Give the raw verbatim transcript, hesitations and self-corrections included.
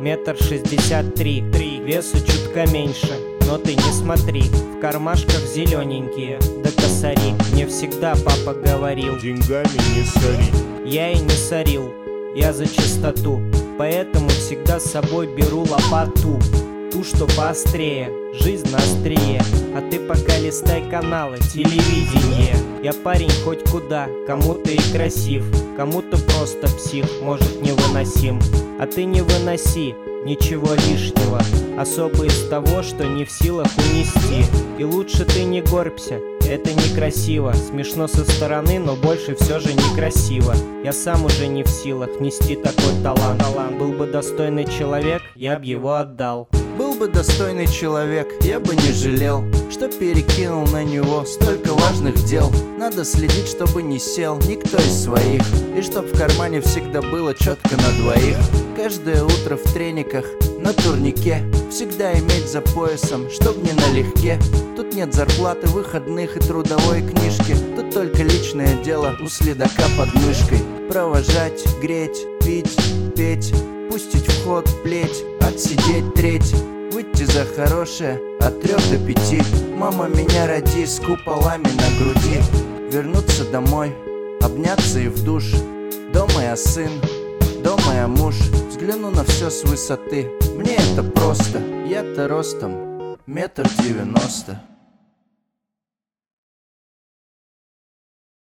метр шестьдесят три, весу чутка меньше, но ты не смотри, в кармашках зелененькие, да косари. Мне всегда папа говорил: деньгами не сори. Я и не сорил, я за чистоту, поэтому всегда с собой беру лопату. Ту, что поострее, жизнь на острие. А ты пока листай каналы, телевидение. Я парень хоть куда, кому-то и красив, кому-то просто псих, может невыносим. А ты не выноси ничего лишнего, особо из того, что не в силах унести. И лучше ты не горбься, это некрасиво. Смешно со стороны, но больше все же некрасиво. Я сам уже не в силах нести такой талант. Талант. Был бы достойный человек, я б его отдал. Был бы достойный человек, я бы не жалел, что перекинул на него столько важных дел. Надо следить, чтобы не сел никто из своих, и чтоб в кармане всегда было четко на двоих. Каждое утро в трениках, на турнике, всегда иметь за поясом, чтоб не налегке. Тут нет зарплаты, выходных и трудовой книжки, тут только личное дело у следака под мышкой. Провожать, греть, пить, петь, пустить в ход плеть, отсидеть треть, выйти за хорошее от трех до пяти. Мама, меня роди с куполами на груди. Вернуться домой, обняться и в душ. Дома я сын, дома я муж. Взгляну на все с высоты, мне это просто. Я-то ростом метр девяносто.